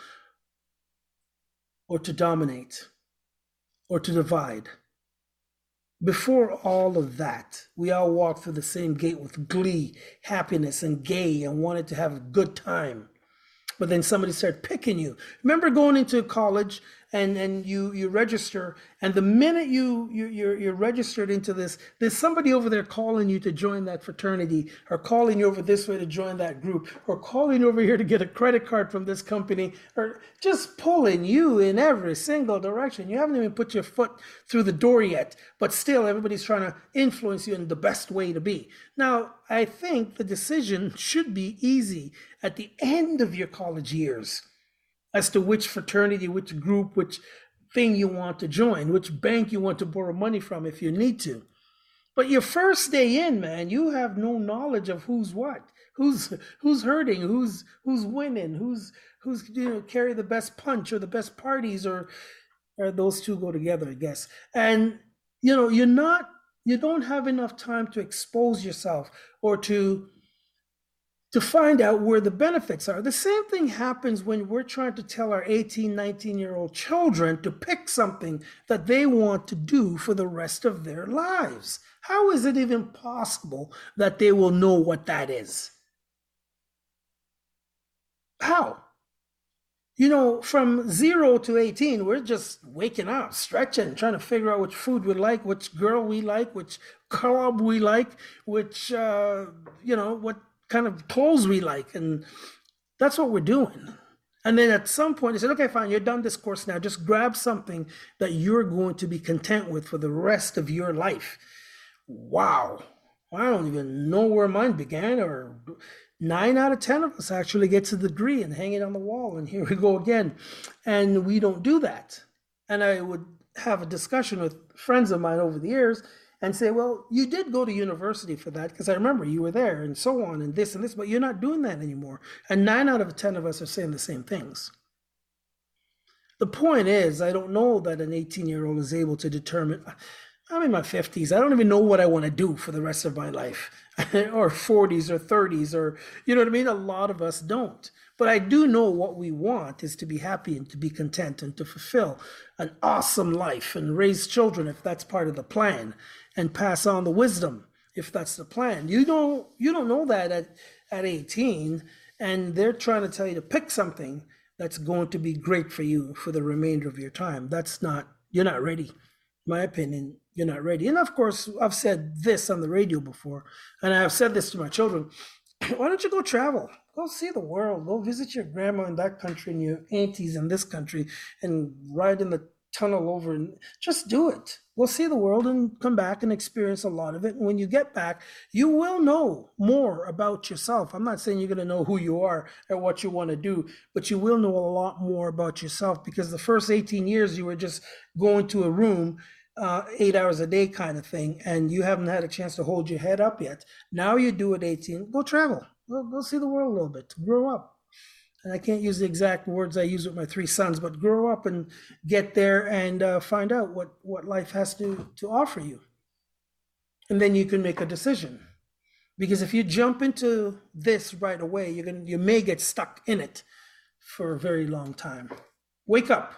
or to dominate, or to divide. Before all of that, we all walked through the same gate with glee, happiness, and gay, and wanted to have a good time. But then somebody started picking you. Remember going into college and, and you, you register, and the minute you, you, you're, you're registered into this, there's somebody over there calling you to join that fraternity, or calling you over this way to join that group, or calling you over here to get a credit card from this company, or just pulling you in every single direction. You haven't even put your foot through the door yet, but still everybody's trying to influence you in the best way to be. Now, I think the decision should be easy at the end of your college years as to which fraternity, which group, which thing you want to join, which bank you want to borrow money from if you need to. But your first day in, man, you have no knowledge of who's what, who's who's hurting, who's who's winning, who's who's you know carry the best punch or the best parties, or or those two go together, I guess. And you know, you're not you don't have enough time to expose yourself or to to find out where the benefits are. The same thing happens when we're trying to tell our eighteen, nineteen-year-old children to pick something that they want to do for the rest of their lives. How is it even possible that they will know what that is? How? You know, from zero to eighteen, we're just waking up, stretching, trying to figure out which food we like, which girl we like, which club we like, which, uh, you know, what kind of clothes we like, and that's what we're doing. And then at some point they said, okay, fine, you're done this course now, just grab something that you're going to be content with for the rest of your life. Wow, I don't even know where mine began. Or nine out of ten of us actually gets a degree and hang it on the wall, and here we go again. And we don't do that. And I would have a discussion with friends of mine over the years and say, well, you did go to university for that, because I remember you were there, and so on, and this and this, but you're not doing that anymore. And nine out of ten of us are saying the same things. The point is, I don't know that an eighteen-year-old is able to determine, I'm in my fifties, I don't even know what I want to do for the rest of my life, or forties or thirties, or, you know what I mean? A lot of us don't. But I do know what we want is to be happy and to be content and to fulfill an awesome life and raise children if that's part of the plan, and pass on the wisdom if that's the plan. You don't you don't know that at, at eighteen, and they're trying to tell you to pick something that's going to be great for you for the remainder of your time. That's not, you're not ready. In my opinion, you're not ready. And of course, I've said this on the radio before, and I've said this to my children. Why don't you go travel? Go see the world. Go visit your grandma in that country and your aunties in this country, and ride in the tunnel over, and just do it. Go see the world and come back and experience a lot of it. And when you get back, you will know more about yourself. I'm not saying you're going to know who you are or what you want to do, but you will know a lot more about yourself, because the first eighteen years you were just going to a room Uh, eight hours a day kind of thing, and you haven't had a chance to hold your head up yet. Now you do at eighteen, go travel, go, go see the world a little bit, grow up. And I can't use the exact words I use with my three sons, but grow up and get there and uh, find out what, what life has to, to offer you. And then you can make a decision. Because if you jump into this right away, you're gonna, you may get stuck in it for a very long time. Wake up.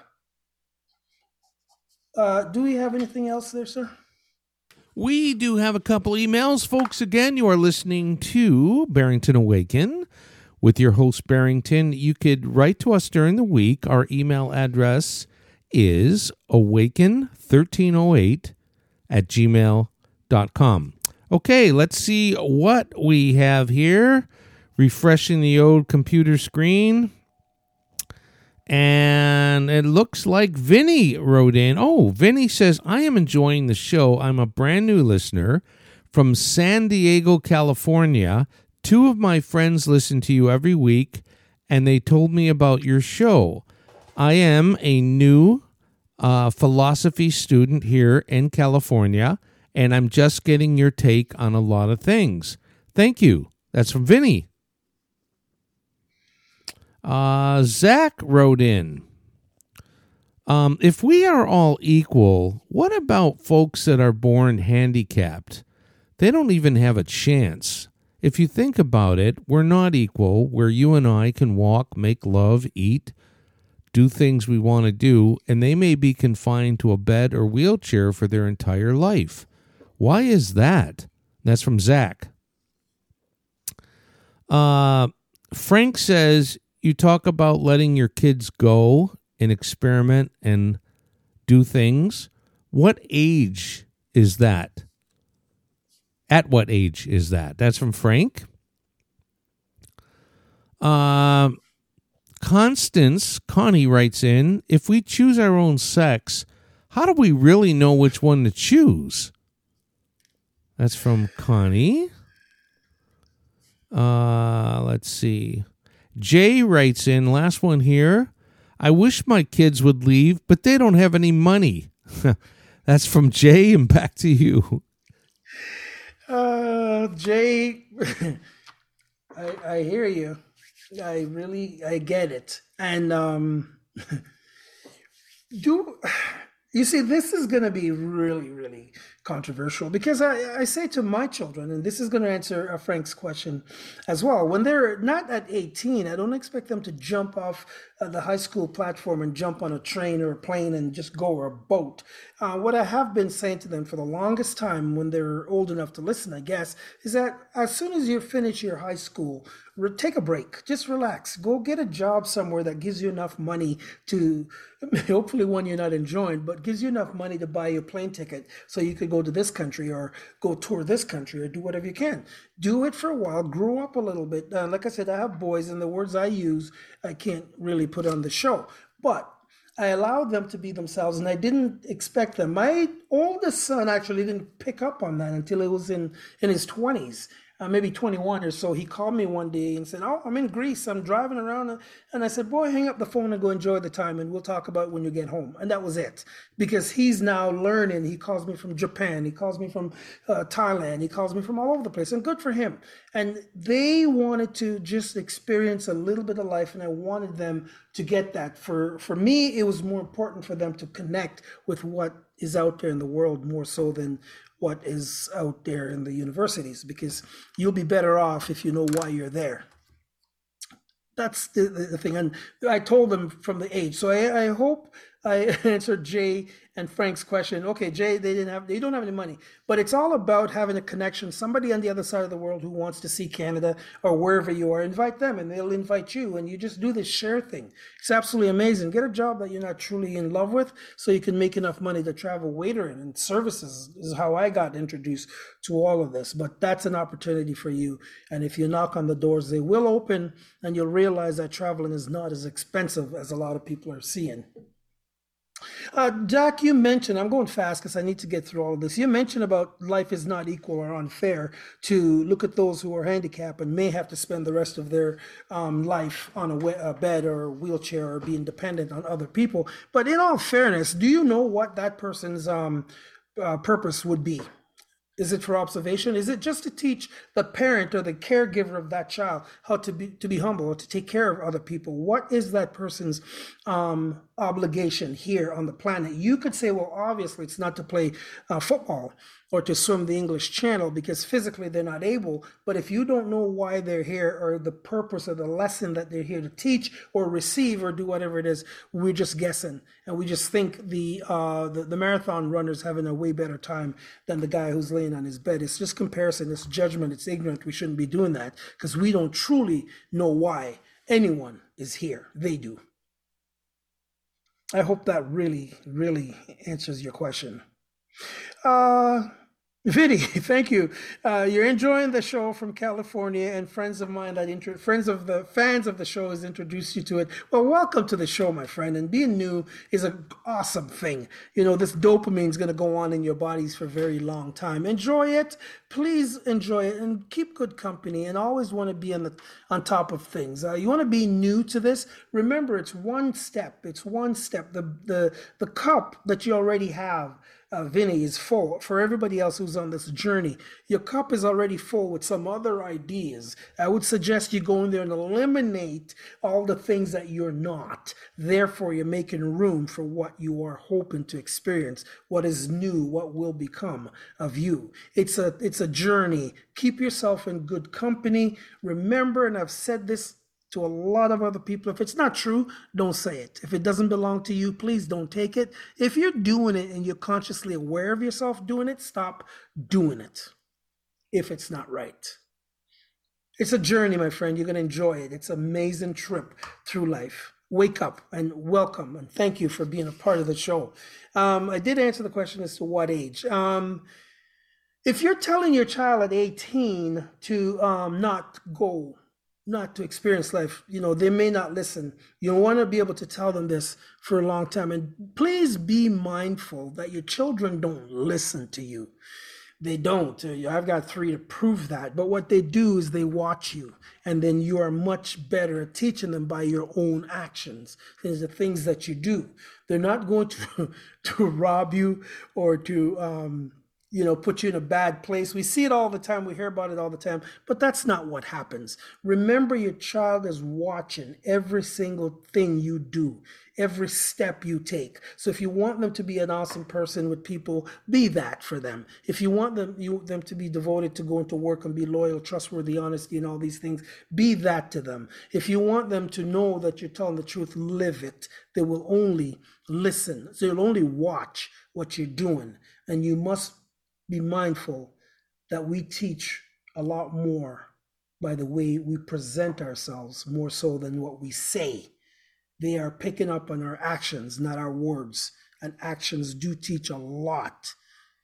Uh, do we have anything else there, sir? We do have a couple emails. Folks, again, you are listening to Barrington Awaken with your host, Barrington. You could write to us during the week. Our email address is awaken thirteen oh eight at gmail dot com. Okay, let's see what we have here. Refreshing the old computer screen. And it looks like Vinny wrote in. Oh, Vinny says, I am enjoying the show. I'm a brand new listener from San Diego, California. Two of my friends listen to you every week, and they told me about your show. I am a new uh, philosophy student here in California, and I'm just getting your take on a lot of things. Thank you. That's from Vinny. Uh, Zach wrote in, um, if we are all equal, what about folks that are born handicapped? They don't even have a chance. If you think about it, we're not equal, where you and I can walk, make love, eat, do things we want to do, and they may be confined to a bed or wheelchair for their entire life. Why is that? That's from Zach. Uh, Frank says, you talk about letting your kids go and experiment and do things. What age is that? At what age is that? That's from Frank. Uh, Constance, Connie writes in, if we choose our own sex, how do we really know which one to choose? That's from Connie. Uh, let's see. Jay writes in, last one here. I wish my kids would leave, but they don't have any money. That's from Jay, and back to you. Uh, Jay, I, I hear you. I really, I get it. And um, do you see, this is going to be really, really controversial because I, I say to my children, and this is going to answer uh, Frank's question as well, when they're not at eighteen, I don't expect them to jump off uh, the high school platform and jump on a train or a plane and just go, or a boat. Uh, what I have been saying to them for the longest time when they're old enough to listen, I guess, is that as soon as you finish your high school, re- take a break, just relax, go get a job somewhere that gives you enough money to, hopefully one you're not enjoying, but gives you enough money to buy your plane ticket so you could go to this country or go tour this country or do whatever you can. Do it for a while, grow up a little bit. Uh, like I said, I have boys, and the words I use, I can't really put on the show, but I allowed them to be themselves, and I didn't expect them. My oldest son actually didn't pick up on that until he was in, in his twenties. Uh, maybe twenty-one or so. He called me one day and said, oh, I'm in Greece. I'm driving around. And I said, boy, hang up the phone and go enjoy the time, and we'll talk about it when you get home. And that was it. Because he's now learning. He calls me from Japan. He calls me from uh, Thailand. He calls me from all over the place. And good for him. And they wanted to just experience a little bit of life, and I wanted them to get that. For, for me, it was more important for them to connect with what is out there in the world more so than what is out there in the universities, because you'll be better off if you know why you're there. That's the, the, the thing. And I told them from the age. So I, I hope I answered Jay and Frank's question. Okay, Jay, they didn't have, they don't have any money, but it's all about having a connection. Somebody on the other side of the world who wants to see Canada or wherever you are, invite them, and they'll invite you, and you just do this share thing. It's absolutely amazing. Get a job that you're not truly in love with, so you can make enough money to travel waitering, and services is how I got introduced to all of this. But that's an opportunity for you, and if you knock on the doors, they will open, and you'll realize that traveling is not as expensive as a lot of people are seeing. Uh, Jack, you mentioned, I'm going fast because I need to get through all of this. You mentioned about life is not equal or unfair, to look at those who are handicapped and may have to spend the rest of their um, life on a, we- a bed or a wheelchair or being dependent on other people. But in all fairness, do you know what that person's um, uh, purpose would be? Is it for observation? Is it just to teach the parent or the caregiver of that child how to be to be humble or to take care of other people? What is that person's um, obligation here on the planet? You could say, well, obviously it's not to play uh, football or to swim the English Channel because physically they're not able. But if you don't know why they're here or the purpose or the lesson that they're here to teach or receive or do whatever it is, we're just guessing. And we just think the uh, the, the marathon runner's having a way better time than the guy who's laying on his bed. It's just comparison, it's judgment, it's ignorant. We shouldn't be doing that because we don't truly know why anyone is here. They do. I hope that really, really answers your question. Uh, Vinny, thank you. Uh, you're enjoying the show from California, and friends of mine that intro, friends of the fans of the show has introduced you to it. Well, welcome to the show, my friend. And being new is an awesome thing. You know, this dopamine is going to go on in your bodies for a very long time. Enjoy it. Please enjoy it and keep good company. And always want to be on the on top of things. Uh, you want to be new to this? Remember, it's one step. It's one step. The the the cup that you already have, uh, Vinny, is full. For everybody else who's on this journey, your cup is already full with some other ideas. I would suggest you go in there and eliminate all the things that you're not. Therefore, you're making room for what you are hoping to experience, what is new, what will become of you. It's a it's a journey. Keep yourself in good company. Remember, and I've said this to a lot of other people. If it's not true, don't say it. If it doesn't belong to you, please don't take it. If you're doing it and you're consciously aware of yourself doing it, stop doing it if it's not right. It's a journey, my friend. You're going to enjoy it. It's an amazing trip through life. Wake up and welcome, and thank you for being a part of the show. Um, I did answer the question as to what age. Um, if you're telling your child at eighteen to um, not go, not to experience life, you know, they may not listen. You want to be able to tell them this for a long time. And please be mindful that your children don't listen to you. They don't. I've got three to prove that. But what they do is they watch you. And then you are much better at teaching them by your own actions. These are things that you do. They're not going to, to rob you or to, um, you know, put you in a bad place. We see it all the time. We hear about it all the time, but that's not what happens. Remember, your child is watching every single thing you do, every step you take. So if you want them to be an awesome person with people, be that for them. If you want them, you them to be devoted to going to work and be loyal, trustworthy, honesty, and all these things, be that to them. If you want them to know that you're telling the truth, live it. They will only listen. So you'll only watch what you're doing, and you must be mindful that we teach a lot more by the way we present ourselves, more so than what we say. They are picking up on our actions, not our words. And actions do teach a lot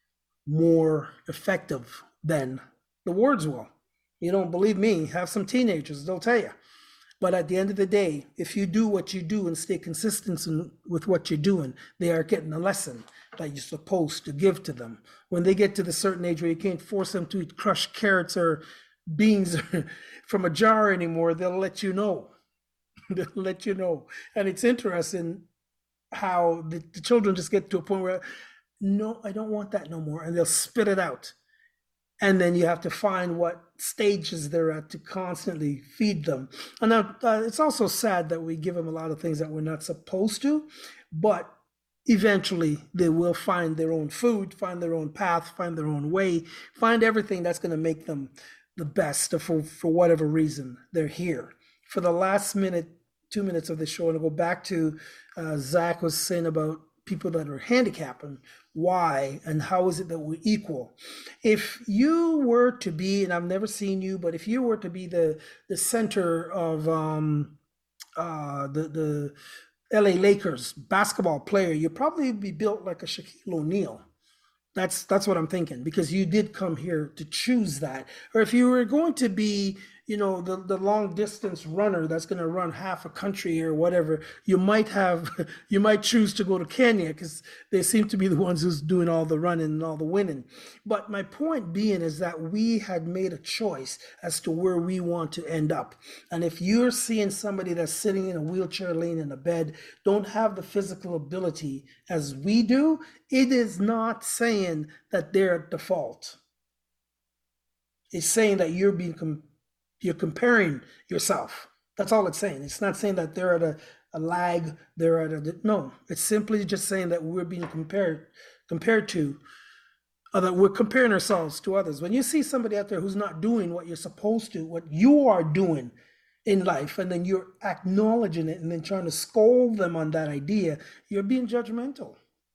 more effective than the words will. You don't believe me? Have some teenagers, they'll tell you. But at the end of the day, if you do what you do and stay consistent with what you're doing, they are getting a lesson that you're supposed to give to them. When they get to the certain age where you can't force them to eat crushed carrots or beans from a jar anymore, they'll let you know. They'll let you know. And it's interesting how the, the children just get to a point where, no, I don't want that no more. And they'll spit it out. And then you have to find what stages they're at to constantly feed them. And now, uh, it's also sad that we give them a lot of things that we're not supposed to, but eventually they will find their own food, find their own path, find their own way, find everything that's going to make them the best for, for whatever reason they're here. For the last minute, two minutes of the show, and I'll go back to uh, Zach was saying about people that are handicapped and why and how is it that we're equal. If you were to be, and I've never seen you, but if you were to be the the center of um, uh, the the L A Lakers basketball player, you'd probably be built like a Shaquille O'Neal. That's that's what I'm thinking, because you did come here to choose that. Or if you were going to be, you know, the, the long distance runner that's going to run half a country or whatever, you might have, you might choose to go to Kenya because they seem to be the ones who's doing all the running and all the winning. But my point being is that we had made a choice as to where we want to end up. And if you're seeing somebody that's sitting in a wheelchair, laying in a bed, don't have the physical ability as we do, it is not saying that they're at the fault. It's saying that you're being com- you're comparing yourself. That's all it's saying. It's not saying that they're at a, a lag, they're at a, no. It's simply just saying that we're being compared compared to, or that we're comparing ourselves to others. When you see somebody out there who's not doing what you're supposed to, what you are doing in life, and then you're acknowledging it and then trying to scold them on that idea, you're being judgmental.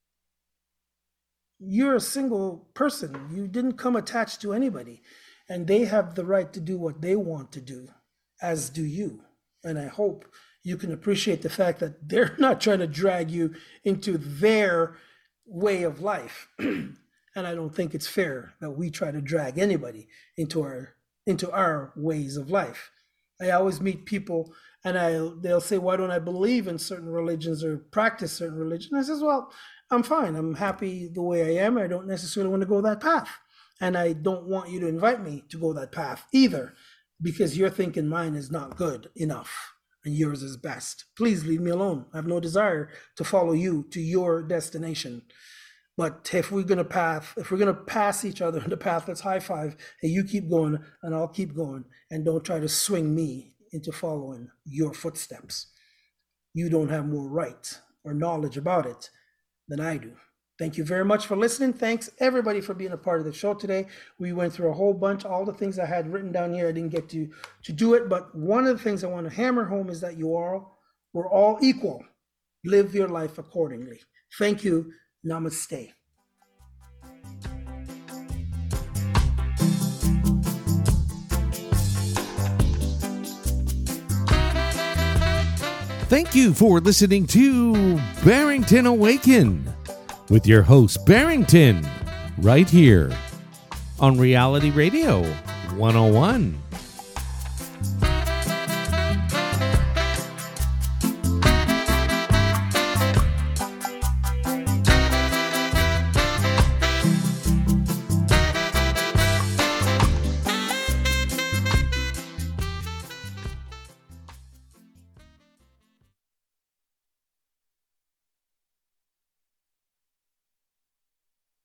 You're a single person. You didn't come attached to anybody. And they have the right to do what they want to do, as do you. And I hope you can appreciate the fact that they're not trying to drag you into their way of life. And I don't think it's fair that we try to drag anybody into our into our ways of life. I always meet people and I they'll say, why don't I believe in certain religions or practice certain religions? I says, well, I'm fine. I'm happy the way I am. I don't necessarily want to go that path. And I don't want you to invite me to go that path either, because you're thinking mine is not good enough and yours is best. Please leave me alone. I have no desire to follow you to your destination. But if we're gonna path, if we're gonna pass each other in the path, let's high five, and you keep going and I'll keep going, and don't try to swing me into following your footsteps. You don't have more right or knowledge about it than I do. Thank you very much for listening. Thanks everybody for being a part of the show today. We went through a whole bunch, all the things I had written down here. I didn't get to, to do it, but one of the things I want to hammer home is that you are, we're all equal. Live your life accordingly. Thank you. Namaste. Thank you for listening to Barrington Awaken with your host Barrington, right here on Reality Radio one oh one.